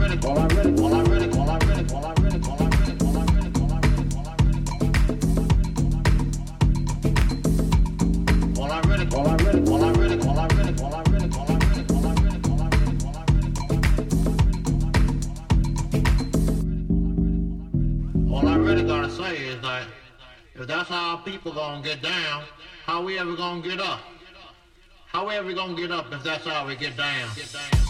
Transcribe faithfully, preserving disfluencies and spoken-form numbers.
If that's how our people gonna get down, how we ever gonna get up? How we ever gonna get up if that's how we get down? Get down.